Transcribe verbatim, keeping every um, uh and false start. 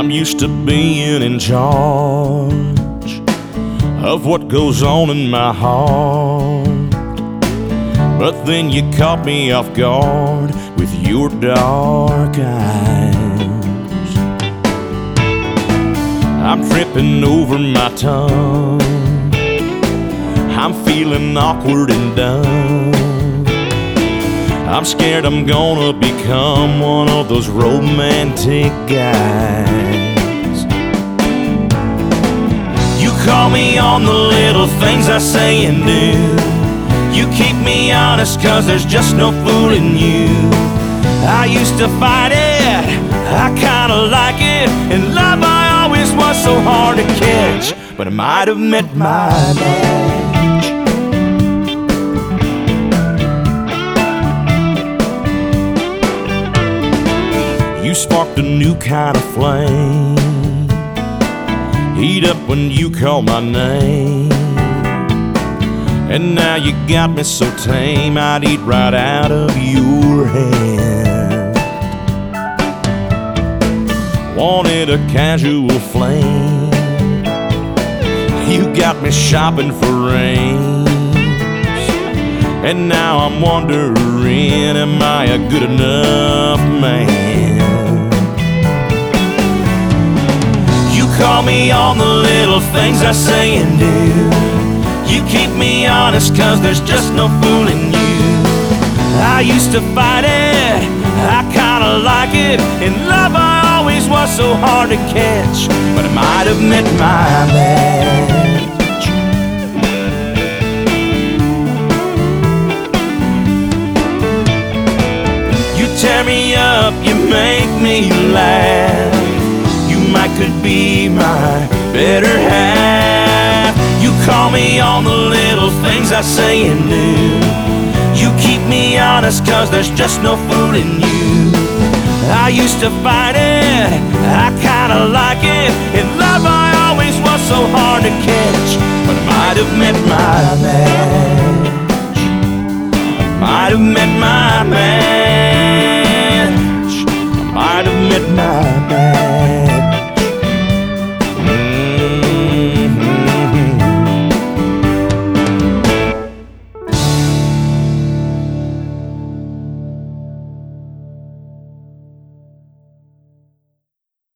I'm used to being in charge of what goes on in my heart, but then you caught me off guard with your dark eyes. I'm tripping over my tongue, I'm feeling awkward and dumb. I'm scared I'm gonna become one of those romantic guys. You call me on the little things I say and do. You keep me honest cause there's just no fooling you. I used to fight it, I kinda like it. In love I always was so hard to catch, but I might have met my match. You sparked a new kind of flame, heat up when you call my name. And now you got me so tame I'd eat right out of your hand. Wanted a casual flame, you got me shopping for rings. And now I'm wondering, am I a good enough man? Call me on the little things I say and do. You keep me honest cause there's just no fooling you. I used to fight it, I kinda like it. In love I always was so hard to catch, but I might have met my match. You tear me up, you make me laugh. I could be my better half. You call me on the little things I say and do. You keep me honest cause there's just no fooling you. I used to fight it, I kinda like it. In love I always was so hard to catch, but I might have met my match.